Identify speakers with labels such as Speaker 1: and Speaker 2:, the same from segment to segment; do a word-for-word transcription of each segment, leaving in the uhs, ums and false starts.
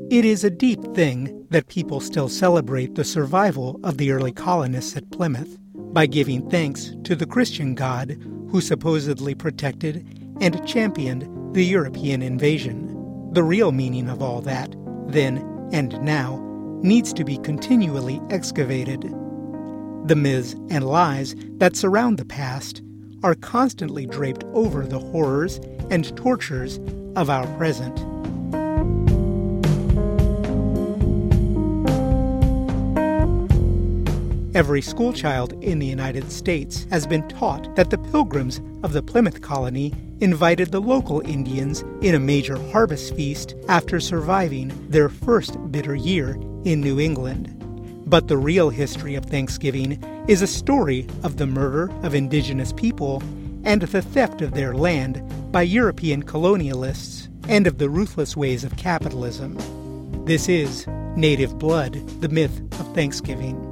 Speaker 1: It is a deep thing that people still celebrate the survival of the early colonists at Plymouth by giving thanks to the Christian God who supposedly protected and championed the European invasion. The real meaning of all that, then and now, needs to be continually excavated. The myths and lies that surround the past are constantly draped over the horrors and tortures of our present. Every schoolchild in the United States has been taught that the Pilgrims of the Plymouth colony invited the local Indians in a major harvest feast after surviving their first bitter year in New England. But the real history of Thanksgiving is a story of the murder of indigenous people and the theft of their land by European colonialists and of the ruthless ways of capitalism. This is Native Blood, the Myth of Thanksgiving.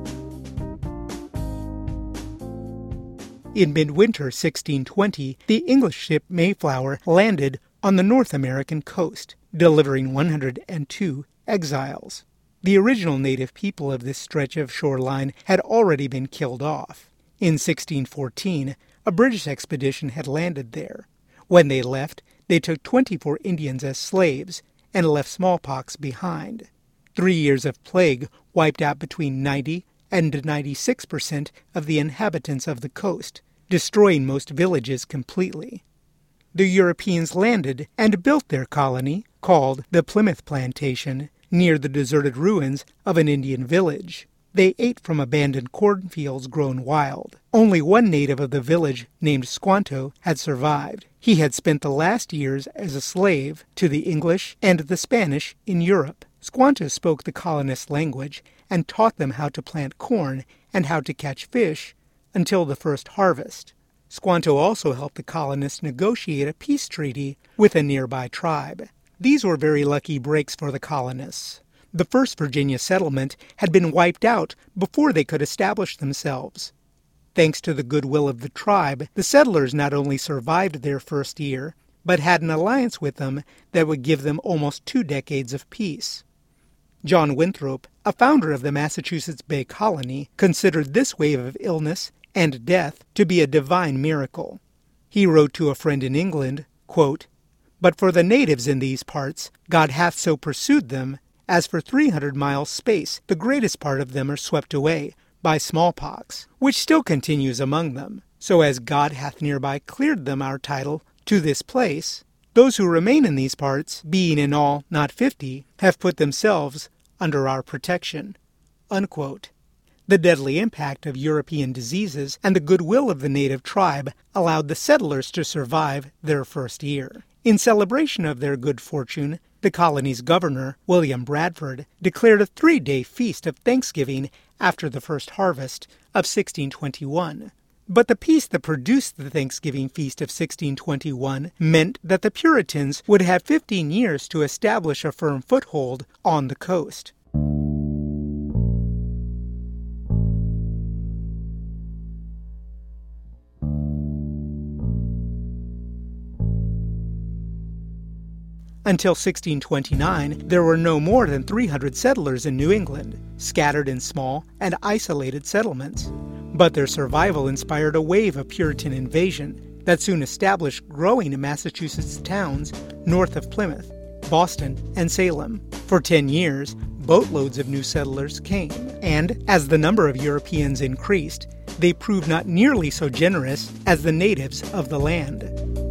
Speaker 1: In midwinter sixteen twenty, the English ship Mayflower landed on the North American coast, delivering one hundred two exiles. The original native people of this stretch of shoreline had already been killed off. In sixteen fourteen, a British expedition had landed there. When they left, they took twenty-four Indians as slaves and left smallpox behind. Three years of plague wiped out between ninety and ninety-six percent of the inhabitants of the coast, destroying most villages completely. The Europeans landed and built their colony, called the Plymouth Plantation, near the deserted ruins of an Indian village. They ate from abandoned cornfields grown wild. Only one native of the village, named Squanto, had survived. He had spent the last years as a slave to the English and the Spanish in Europe. Squanto spoke the colonists' language and taught them how to plant corn and how to catch fish until the first harvest. Squanto also helped the colonists negotiate a peace treaty with a nearby tribe. These were very lucky breaks for the colonists. The first Virginia settlement had been wiped out before they could establish themselves. Thanks to the goodwill of the tribe, the settlers not only survived their first year, but had an alliance with them that would give them almost two decades of peace. John Winthrop, a founder of the Massachusetts Bay Colony, considered this wave of illness and death to be a divine miracle. He wrote to a friend in England, quote, "But for the natives in these parts, God hath so pursued them, as for three hundred miles space the greatest part of them are swept away by smallpox, which still continues among them. So as God hath nearby cleared them our title to this place, those who remain in these parts, being in all not fifty, have put themselves under our protection." Unquote. The deadly impact of European diseases and the goodwill of the native tribe allowed the settlers to survive their first year. In celebration of their good fortune, the colony's governor, William Bradford, declared a three-day feast of Thanksgiving after the first harvest of sixteen twenty-one. But the peace that produced the Thanksgiving feast of sixteen twenty-one meant that the Puritans would have fifteen years to establish a firm foothold on the coast. Until sixteen twenty-nine, there were no more than three hundred settlers in New England, scattered in small and isolated settlements. But their survival inspired a wave of Puritan invasion that soon established growing Massachusetts towns north of Plymouth, Boston, and Salem. For ten years, boatloads of new settlers came, and as the number of Europeans increased, they proved not nearly so generous as the natives of the land.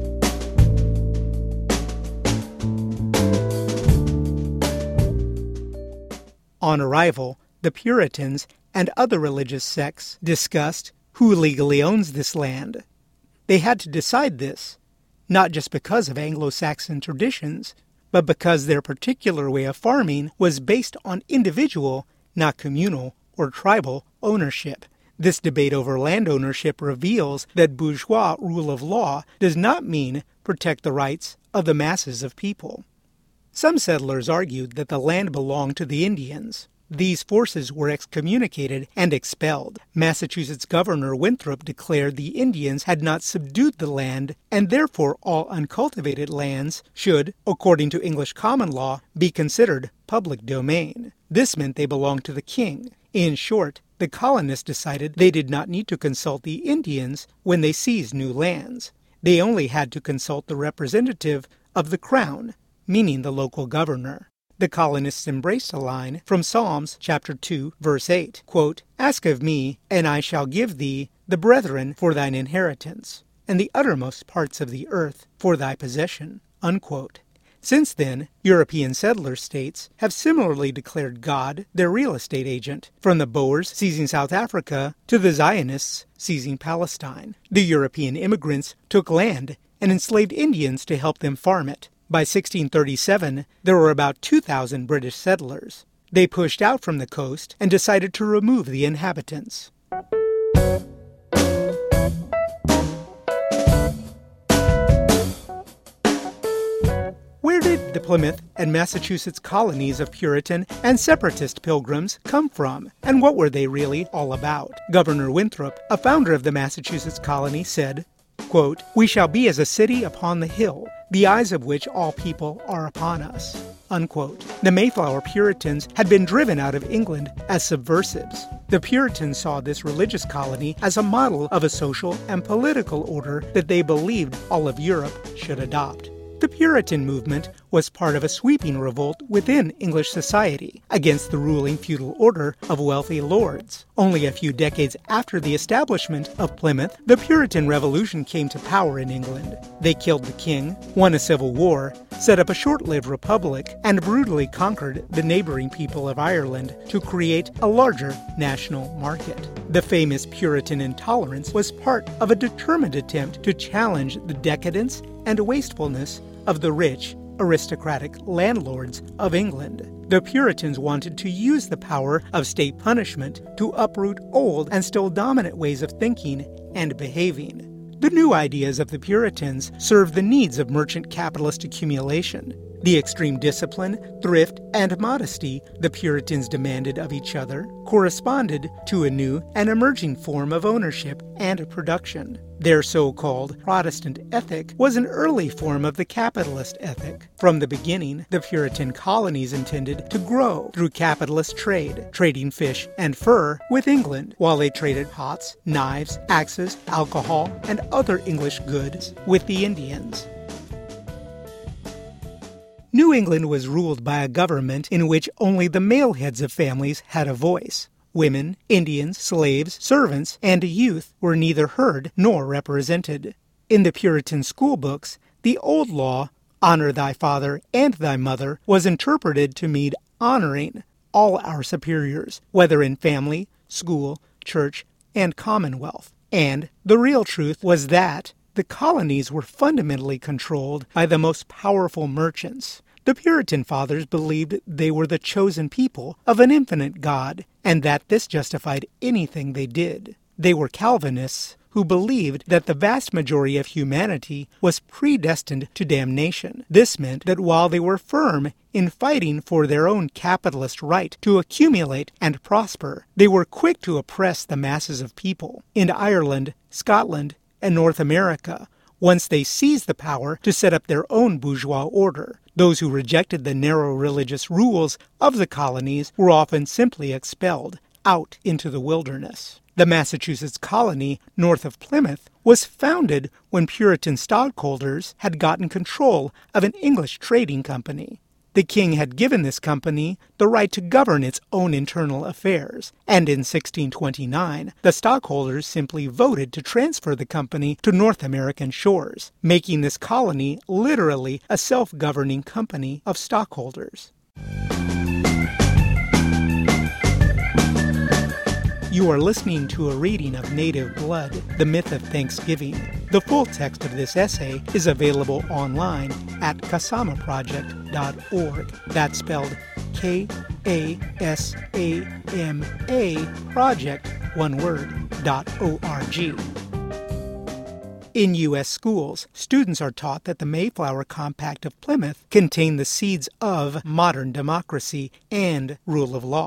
Speaker 1: On arrival, the Puritans and other religious sects discussed who legally owns this land. They had to decide this, not just because of Anglo-Saxon traditions, but because their particular way of farming was based on individual, not communal or tribal, ownership. This debate over land ownership reveals that bourgeois rule of law does not mean protect the rights of the masses of people. Some settlers argued that the land belonged to the Indians. These forces were excommunicated and expelled. Massachusetts Governor Winthrop declared the Indians had not subdued the land, and therefore all uncultivated lands should, according to English common law, be considered public domain. This meant they belonged to the king. In short, the colonists decided they did not need to consult the Indians when they seized new lands. They only had to consult the representative of the crown, meaning the local governor. The colonists embraced a line from Psalms chapter two, verse eight, quote, "Ask of me, and I shall give thee the brethren for thine inheritance, and the uttermost parts of the earth for thy possession," unquote. Since then, European settler states have similarly declared God their real estate agent, from the Boers seizing South Africa to the Zionists seizing Palestine. The European immigrants took land and enslaved Indians to help them farm it. By sixteen thirty-seven, there were about two thousand British settlers. They pushed out from the coast and decided to remove the inhabitants. Where did the Plymouth and Massachusetts colonies of Puritan and Separatist pilgrims come from, and what were they really all about? Governor Winthrop, a founder of the Massachusetts colony, said, quote, "We shall be as a city upon the hill, the eyes of which all people are upon us," unquote. The Mayflower Puritans had been driven out of England as subversives. The Puritans saw this religious colony as a model of a social and political order that they believed all of Europe should adopt. The Puritan movement was part of a sweeping revolt within English society against the ruling feudal order of wealthy lords. Only a few decades after the establishment of Plymouth, the Puritan Revolution came to power in England. They killed the king, won a civil war, set up a short-lived republic, and brutally conquered the neighboring people of Ireland to create a larger national market. The famous Puritan intolerance was part of a determined attempt to challenge the decadence and wastefulness of the rich, aristocratic landlords of England. The Puritans wanted to use the power of state punishment to uproot old and still dominant ways of thinking and behaving. The new ideas of the Puritans served the needs of merchant capitalist accumulation. The extreme discipline, thrift, and modesty the Puritans demanded of each other corresponded to a new and emerging form of ownership and production. Their so-called Protestant ethic was an early form of the capitalist ethic. From the beginning, the Puritan colonies intended to grow through capitalist trade, trading fish and fur with England, while they traded pots, knives, axes, alcohol, and other English goods with the Indians. New England was ruled by a government in which only the male heads of families had a voice. Women, Indians, slaves, servants, and youth were neither heard nor represented. In the Puritan school books, the old law, "Honor thy father and thy mother," was interpreted to mean honoring all our superiors, whether in family, school, church, and commonwealth. And the real truth was that the colonies were fundamentally controlled by the most powerful merchants. The Puritan fathers believed they were the chosen people of an infinite God, and that this justified anything they did. They were Calvinists who believed that the vast majority of humanity was predestined to damnation. This meant that while they were firm in fighting for their own capitalist right to accumulate and prosper, they were quick to oppress the masses of people. In Ireland, Scotland, and North America, once they seized the power to set up their own bourgeois order, those who rejected the narrow religious rules of the colonies were often simply expelled out into the wilderness. The Massachusetts colony north of Plymouth was founded when Puritan stockholders had gotten control of an English trading company. The king had given this company the right to govern its own internal affairs, and in sixteen twenty-nine, the stockholders simply voted to transfer the company to North American shores, making this colony literally a self-governing company of stockholders. You are listening to a reading of Native Blood, The Myth of Thanksgiving. The full text of this essay is available online at kasama project dot org. That's spelled K A S A M A project, one word, dot O R G. In U S schools, students are taught that the Mayflower Compact of Plymouth contained the seeds of modern democracy and rule of law.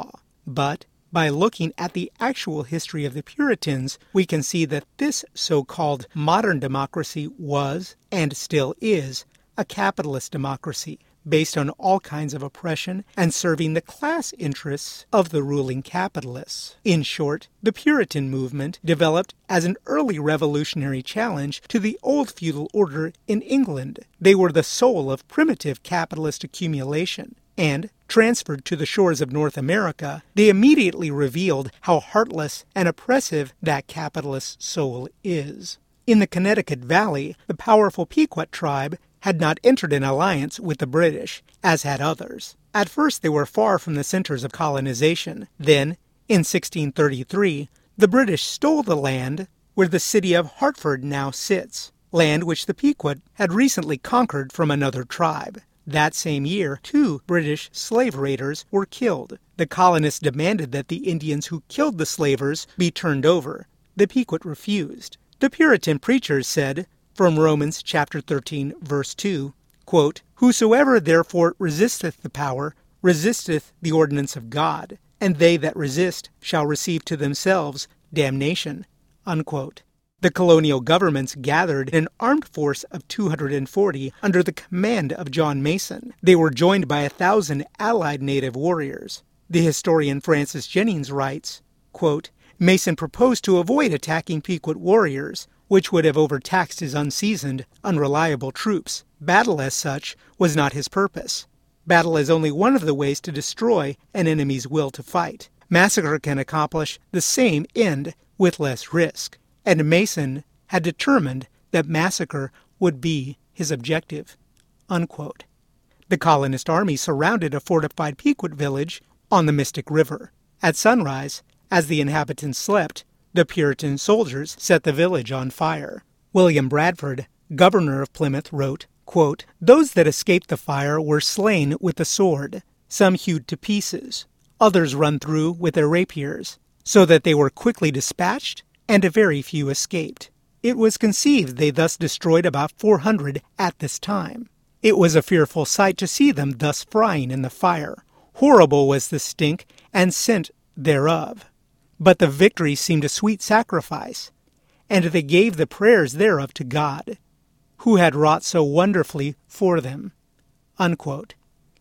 Speaker 1: But by looking at the actual history of the Puritans, we can see that this so-called modern democracy was, and still is, a capitalist democracy, based on all kinds of oppression and serving the class interests of the ruling capitalists. In short, the Puritan movement developed as an early revolutionary challenge to the old feudal order in England. They were the soul of primitive capitalist accumulation, and, transferred to the shores of North America, they immediately revealed how heartless and oppressive that capitalist soul is. In the Connecticut Valley, the powerful Pequot tribe had not entered an alliance with the British, as had others. At first they were far from the centers of colonization. Then, in sixteen thirty-three, the British stole the land where the city of Hartford now sits, land which the Pequot had recently conquered from another tribe. That same year, two British slave raiders were killed. The colonists demanded that the Indians who killed the slavers be turned over. The Pequot refused. The Puritan preachers said, from Romans chapter thirteen, verse two, quote, "Whosoever therefore resisteth the power, resisteth the ordinance of God, and they that resist shall receive to themselves damnation." Unquote. The colonial governments gathered an armed force of two hundred forty under the command of John Mason. They were joined by a thousand allied native warriors. The historian Francis Jennings writes, quote, "Mason proposed to avoid attacking Pequot warriors, which would have overtaxed his unseasoned, unreliable troops. Battle as such was not his purpose. Battle is only one of the ways to destroy an enemy's will to fight. Massacre can accomplish the same end with less risk. And Mason had determined that massacre would be his objective." Unquote. The colonist army surrounded a fortified Pequot village on the Mystic River. At sunrise, as the inhabitants slept, the Puritan soldiers set the village on fire. William Bradford, governor of Plymouth, wrote, quote, "Those that escaped the fire were slain with the sword, some hewed to pieces, others run through with their rapiers, so that they were quickly dispatched, and a very few escaped. It was conceived they thus destroyed about four hundred at this time. It was a fearful sight to see them thus frying in the fire. Horrible was the stink and scent thereof. But the victory seemed a sweet sacrifice, and they gave the prayers thereof to God, who had wrought so wonderfully for them." Unquote.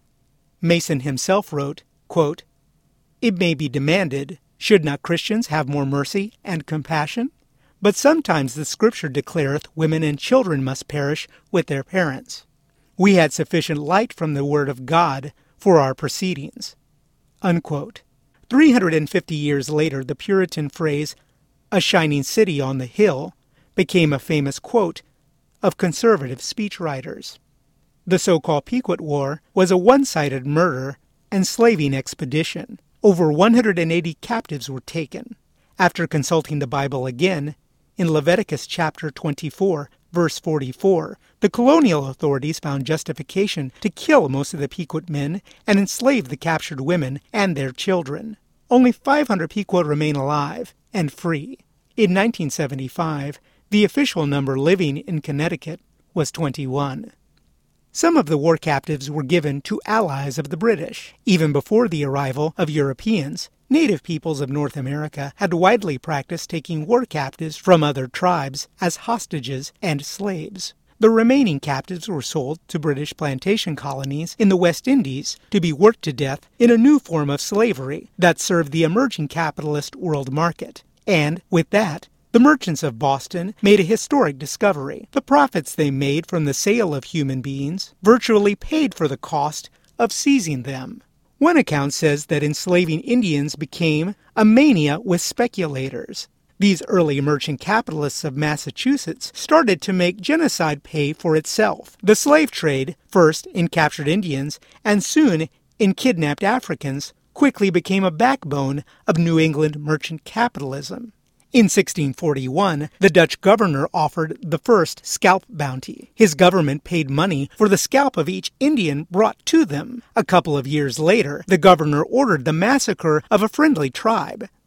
Speaker 1: Mason himself wrote, quote, "It may be demanded, should not Christians have more mercy and compassion? But sometimes the Scripture declareth women and children must perish with their parents. We had sufficient light from the Word of God for our proceedings." Unquote. Three hundred fifty years later, the Puritan phrase, "a shining city on the hill," became a famous quote of conservative speechwriters. The so-called Pequot War was a one-sided murder and slaving expedition. Over one hundred eighty captives were taken. After consulting the Bible again, in Leviticus chapter twenty-four, verse forty-four, the colonial authorities found justification to kill most of the Pequot men and enslave the captured women and their children. Only five hundred Pequot remain alive and free. In nineteen seventy-five, the official number living in Connecticut was twenty-one. Some of the war captives were given to allies of the British. Even before the arrival of Europeans, native peoples of North America had widely practiced taking war captives from other tribes as hostages and slaves. The remaining captives were sold to British plantation colonies in the West Indies to be worked to death in a new form of slavery that served the emerging capitalist world market. And, with that, the merchants of Boston made a historic discovery. The profits they made from the sale of human beings virtually paid for the cost of seizing them. One account says that enslaving Indians became a mania with speculators. These early merchant capitalists of Massachusetts started to make genocide pay for itself. The slave trade, first in captured Indians and soon in kidnapped Africans, quickly became a backbone of New England merchant capitalism. In sixteen forty-one, the Dutch governor offered the first scalp bounty. His government paid money for the scalp of each Indian brought to them. A couple of years later, the governor ordered the massacre of a friendly tribe.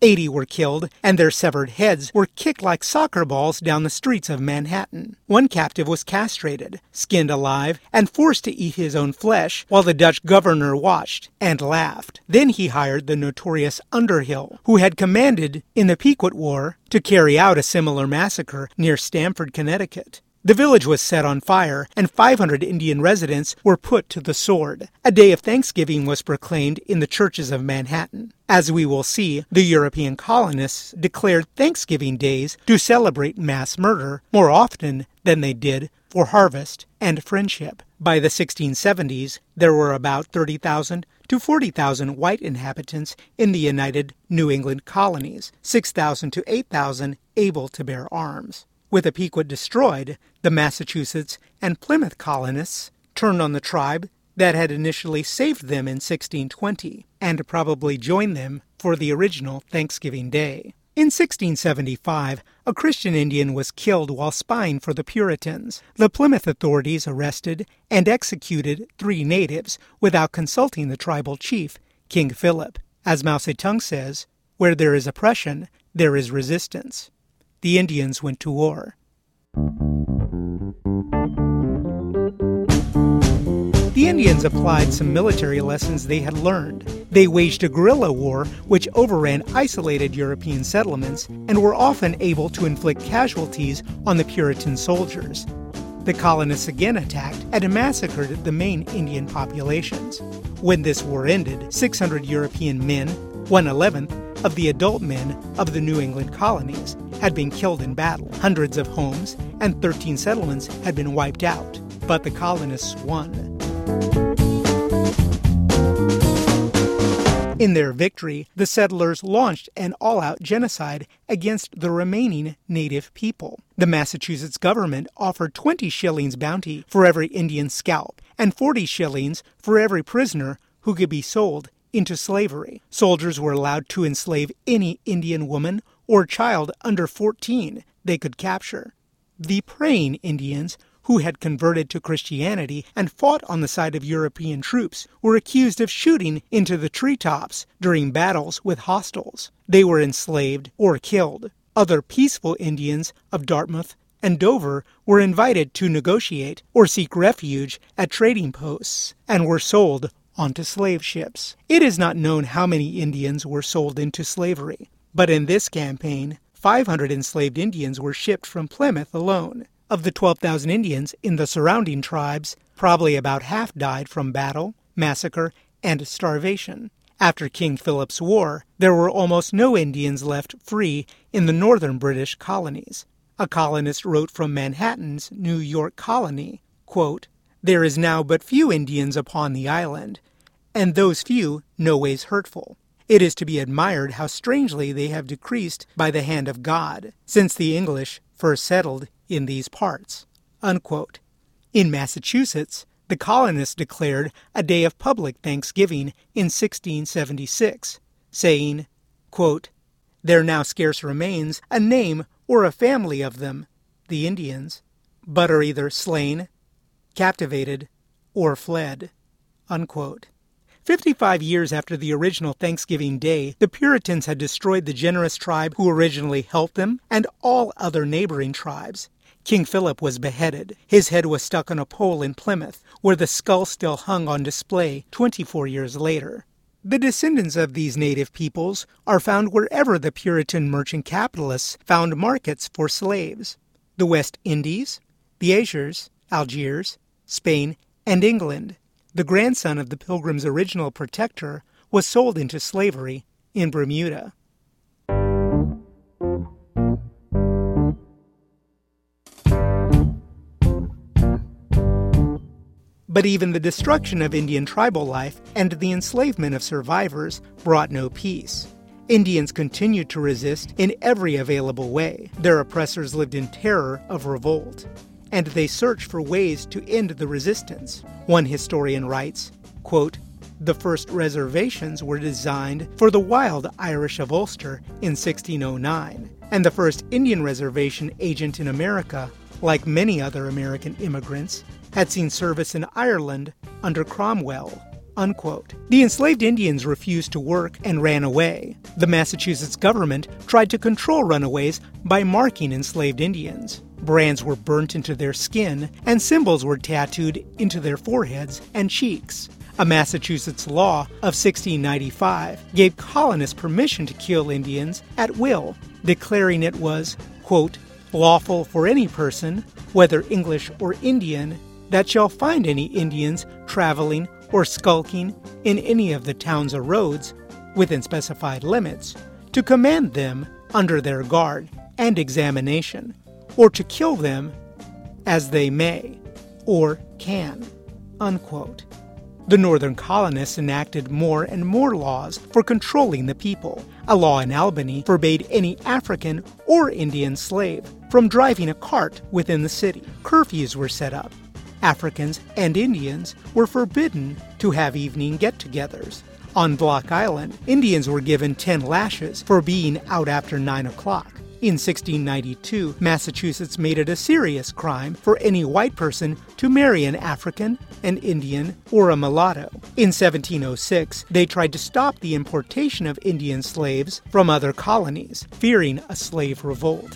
Speaker 1: eighty were killed, and their severed heads were kicked like soccer balls down the streets of Manhattan. One captive was castrated, skinned alive, and forced to eat his own flesh while the Dutch governor watched and laughed. Then he hired the notorious Underhill, who had commanded in the Pequot War, to carry out a similar massacre near Stamford, Connecticut. The village was set on fire, and five hundred Indian residents were put to the sword. A day of Thanksgiving was proclaimed in the churches of Manhattan. As we will see, the European colonists declared Thanksgiving days to celebrate mass murder more often than they did for harvest and friendship. By the sixteen seventies, there were about thirty thousand to forty thousand white inhabitants in the United New England colonies, six thousand to eight thousand able to bear arms. With the Pequot destroyed, the Massachusetts and Plymouth colonists turned on the tribe that had initially saved them in sixteen twenty, and probably joined them for the original Thanksgiving Day. In sixteen seventy-five, a Christian Indian was killed while spying for the Puritans. The Plymouth authorities arrested and executed three natives without consulting the tribal chief, King Philip. As Mao Zedong says, "Where there is oppression, there is resistance." The Indians went to war. The Indians applied some military lessons they had learned. They waged a guerrilla war which overran isolated European settlements and were often able to inflict casualties on the Puritan soldiers. The colonists again attacked and massacred the main Indian populations. When this war ended, six hundred European men, one-eleventh of the adult men of the New England colonies, had been killed in battle. Hundreds of homes and thirteen settlements had been wiped out, but the colonists won. In their victory, the settlers launched an all-out genocide against the remaining native people. The Massachusetts government offered twenty shillings bounty for every Indian scalp and forty shillings for every prisoner who could be sold into slavery. Soldiers were allowed to enslave any Indian woman or child under fourteen they could capture. The praying Indians, who had converted to Christianity and fought on the side of European troops, were accused of shooting into the treetops during battles with hostiles. They were enslaved or killed. Other peaceful Indians of Dartmouth and Dover were invited to negotiate or seek refuge at trading posts and were sold onto slave ships. It is not known how many Indians were sold into slavery, but in this campaign, five hundred enslaved Indians were shipped from Plymouth alone. Of the twelve thousand Indians in the surrounding tribes, probably about half died from battle, massacre, and starvation. After King Philip's War, there were almost no Indians left free in the northern British colonies. A colonist wrote from Manhattan's New York colony, quote, "There is now but few Indians upon the island, and those few no ways hurtful. It is to be admired how strangely they have decreased by the hand of God, since the English first settled in these parts." Unquote. In Massachusetts, the colonists declared a day of public thanksgiving in sixteen seventy-six, saying, quote, "There now scarce remains a name or a family of them, the Indians, but are either slain, captivated, or fled." Unquote. Fifty-five years after the original Thanksgiving Day, the Puritans had destroyed the generous tribe who originally helped them and all other neighboring tribes. King Philip was beheaded. His head was stuck on a pole in Plymouth, where the skull still hung on display twenty-four years later. The descendants of these native peoples are found wherever the Puritan merchant capitalists found markets for slaves: the West Indies, the Azores, Algiers, Spain, and England. The grandson of the Pilgrims' original protector was sold into slavery in Bermuda. But even the destruction of Indian tribal life and the enslavement of survivors brought no peace. Indians continued to resist in every available way. Their oppressors lived in terror of revolt, and they searched for ways to end the resistance. One historian writes, quote, "The first reservations were designed for the wild Irish of Ulster in sixteen oh nine, and the first Indian reservation agent in America, like many other American immigrants, had seen service in Ireland under Cromwell." unquote. The enslaved Indians refused to work and ran away. The Massachusetts government tried to control runaways by marking enslaved Indians. Brands were burnt into their skin, and symbols were tattooed into their foreheads and cheeks. A Massachusetts law of sixteen ninety-five gave colonists permission to kill Indians at will, declaring it was, quote, lawful for any person, whether English or Indian, that shall find any Indians traveling or skulking in any of the towns or roads, within specified limits, to command them under their guard and examination, or to kill them as they may, or can, unquote. The northern colonists enacted more and more laws for controlling the people. A law in Albany forbade any African or Indian slave from driving a cart within the city. Curfews were set up. Africans and Indians were forbidden to have evening get-togethers. On Block Island, Indians were given ten lashes for being out after nine o'clock. In sixteen ninety-two, Massachusetts made it a serious crime for any white person to marry an African, an Indian, or a mulatto. In seventeen oh six, they tried to stop the importation of Indian slaves from other colonies, fearing a slave revolt.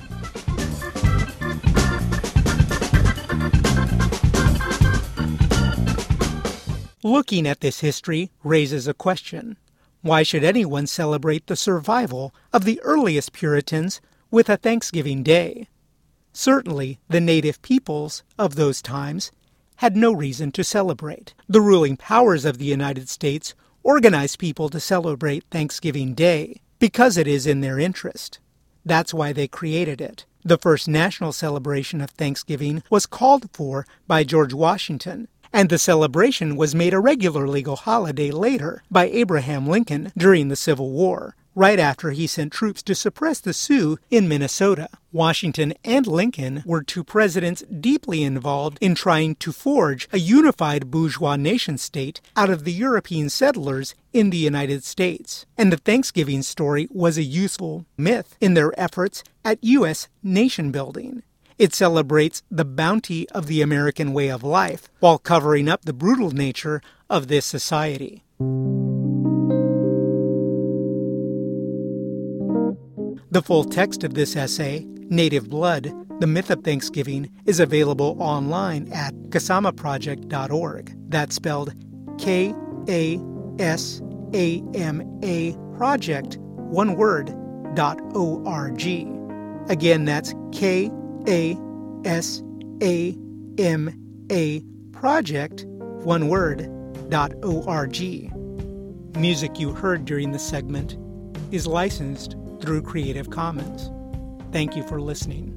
Speaker 1: Looking at this history raises a question. Why should anyone celebrate the survival of the earliest Puritans with a Thanksgiving Day? Certainly, the native peoples of those times had no reason to celebrate. The ruling powers of the United States organized people to celebrate Thanksgiving Day because it is in their interest. That's why they created it. The first national celebration of Thanksgiving was called for by George Washington, and the celebration was made a regular legal holiday later by Abraham Lincoln during the Civil War, right after he sent troops to suppress the Sioux in Minnesota. Washington and Lincoln were two presidents deeply involved in trying to forge a unified bourgeois nation-state out of the European settlers in the United States. And the Thanksgiving story was a useful myth in their efforts at U S nation-building. It celebrates the bounty of the American way of life while covering up the brutal nature of this society. The full text of this essay, Native Blood, The Myth of Thanksgiving, is available online at kasama project dot org. That's spelled K A S A M A project, one word, dot O R G. Again, that's K A S A M A project, one word, dot O R G. Music you heard during the segment is licensed through Creative Commons. Thank you for listening.